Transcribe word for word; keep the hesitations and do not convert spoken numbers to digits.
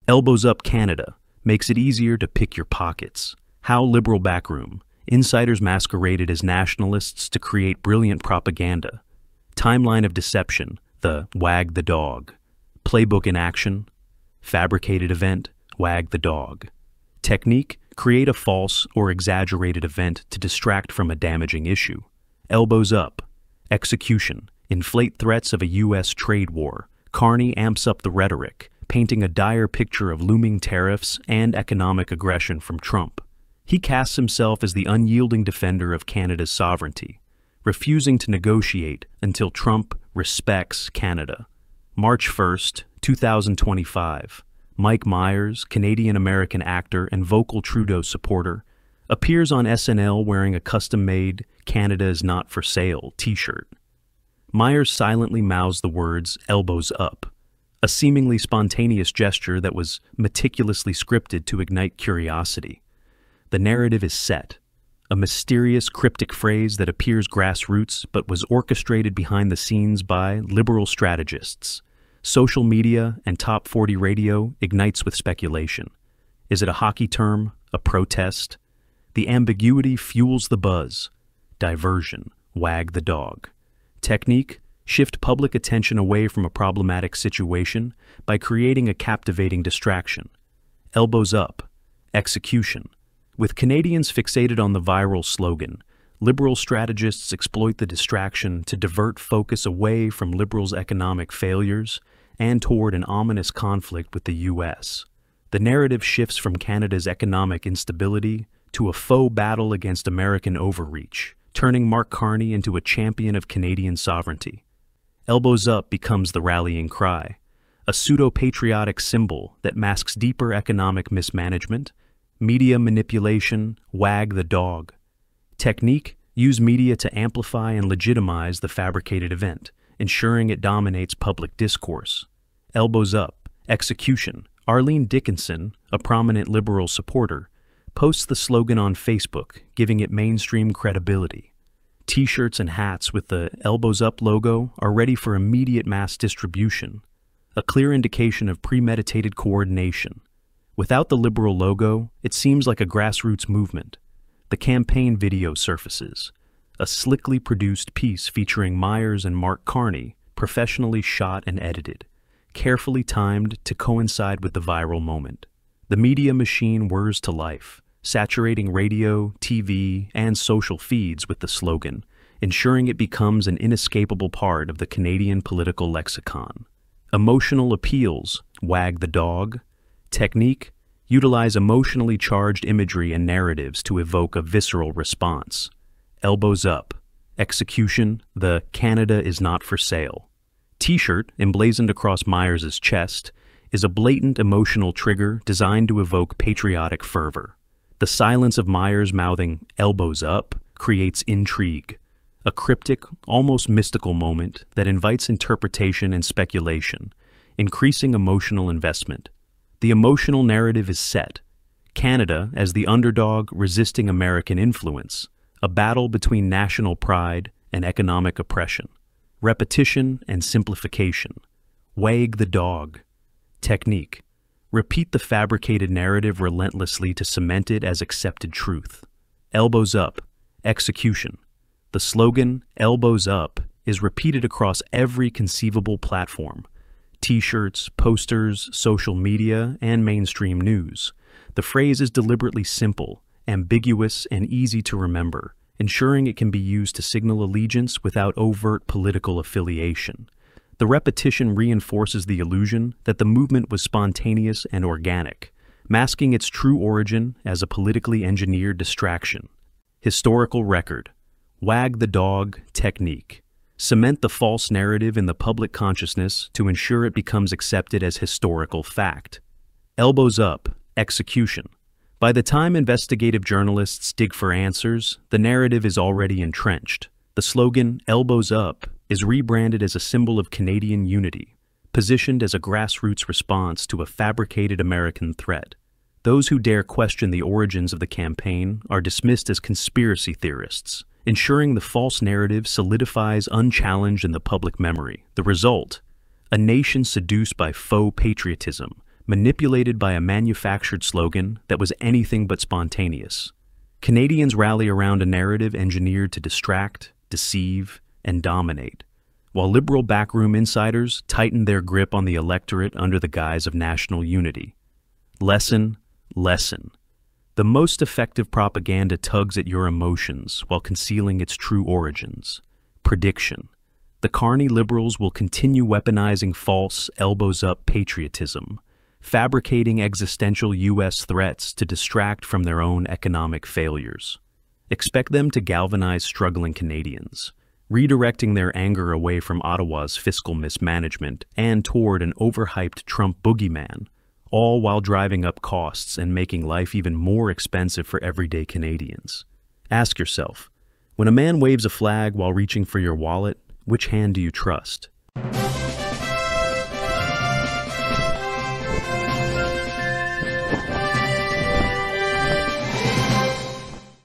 Elbows Up Canada makes it easier to pick your pockets. How Liberal Backroom. Insiders masqueraded as nationalists to create brilliant propaganda. Timeline of Deception. The Wag the Dog. Playbook in Action. Fabricated Event. Wag the Dog. Technique. Create a false or exaggerated event to distract from a damaging issue. Elbows Up. Execution. Inflate threats of a U S trade war. Carney amps up the rhetoric, painting a dire picture of looming tariffs and economic aggression from Trump. He casts himself as the unyielding defender of Canada's sovereignty, refusing to negotiate until Trump respects Canada. March first, two thousand twenty-five. Mike Myers, Canadian-American actor and vocal Trudeau supporter, appears on S N L wearing a custom-made "Canada is not for sale" t-shirt. Myers silently mouths the words "elbows up," a seemingly spontaneous gesture that was meticulously scripted to ignite curiosity. The narrative is set, a mysterious, cryptic phrase that appears grassroots but was orchestrated behind the scenes by liberal strategists. Social media and top forty radio ignites with speculation. Is it a hockey term? A protest? The ambiguity fuels the buzz. Diversion. Wag the dog. Technique. Shift public attention away from a problematic situation by creating a captivating distraction. Elbows Up. Execution. With Canadians fixated on the viral slogan, liberal strategists exploit the distraction to divert focus away from Liberals' economic failures and toward an ominous conflict with the U S. The narrative shifts from Canada's economic instability to a faux battle against American overreach, turning Mark Carney into a champion of Canadian sovereignty. Elbows Up becomes the rallying cry, a pseudo-patriotic symbol that masks deeper economic mismanagement, media manipulation. Wag the dog. Technique. Use media to amplify and legitimize the fabricated event, ensuring it dominates public discourse. Elbows Up. Execution. Arlene Dickinson, a prominent Liberal supporter, posts the slogan on Facebook, giving it mainstream credibility. T-shirts and hats with the Elbows Up logo are ready for immediate mass distribution, a clear indication of premeditated coordination. Without the Liberal logo, it seems like a grassroots movement. The campaign video surfaces, a slickly produced piece featuring Myers and Mark Carney, professionally shot and edited, carefully timed to coincide with the viral moment. The media machine whirs to life, saturating radio, T V, and social feeds with the slogan, ensuring it becomes an inescapable part of the Canadian political lexicon. Emotional appeals. Wag the dog. Technique. Utilize emotionally charged imagery and narratives to evoke a visceral response. Elbows Up. Execution. The Canada is not for sale. T-shirt, emblazoned across Myers' chest, is a blatant emotional trigger designed to evoke patriotic fervor. The silence of Myers mouthing "elbows up" creates intrigue, a cryptic, almost mystical moment that invites interpretation and speculation, increasing emotional investment. The emotional narrative is set. Canada as the underdog resisting American influence, a battle between national pride and economic oppression. Repetition and simplification. Wag the dog. Technique. Repeat the fabricated narrative relentlessly to cement it as accepted truth. Elbows Up. Execution. The slogan, "Elbows Up," is repeated across every conceivable platform. T-shirts, posters, social media, and mainstream news. The phrase is deliberately simple, ambiguous, and easy to remember, ensuring it can be used to signal allegiance without overt political affiliation. The repetition reinforces the illusion that the movement was spontaneous and organic, masking its true origin as a politically engineered distraction. Historical record. Wag the dog. Technique. Cement the false narrative in the public consciousness to ensure it becomes accepted as historical fact. Elbows Up. Execution. By the time investigative journalists dig for answers, the narrative is already entrenched. The slogan, "Elbows Up," is rebranded as a symbol of Canadian unity, positioned as a grassroots response to a fabricated American threat. Those who dare question the origins of the campaign are dismissed as conspiracy theorists, ensuring the false narrative solidifies unchallenged in the public memory. The result? A nation seduced by faux patriotism, manipulated by a manufactured slogan that was anything but spontaneous. Canadians rally around a narrative engineered to distract, deceive, and dominate, while liberal backroom insiders tighten their grip on the electorate under the guise of national unity. Lesson, lesson. The most effective propaganda tugs at your emotions while concealing its true origins. Prediction. The carny liberals will continue weaponizing false, elbows-up patriotism, fabricating existential U S threats to distract from their own economic failures. Expect them to galvanize struggling Canadians, redirecting their anger away from Ottawa's fiscal mismanagement and toward an overhyped Trump boogeyman, all while driving up costs and making life even more expensive for everyday Canadians. Ask yourself, when a man waves a flag while reaching for your wallet, which hand do you trust?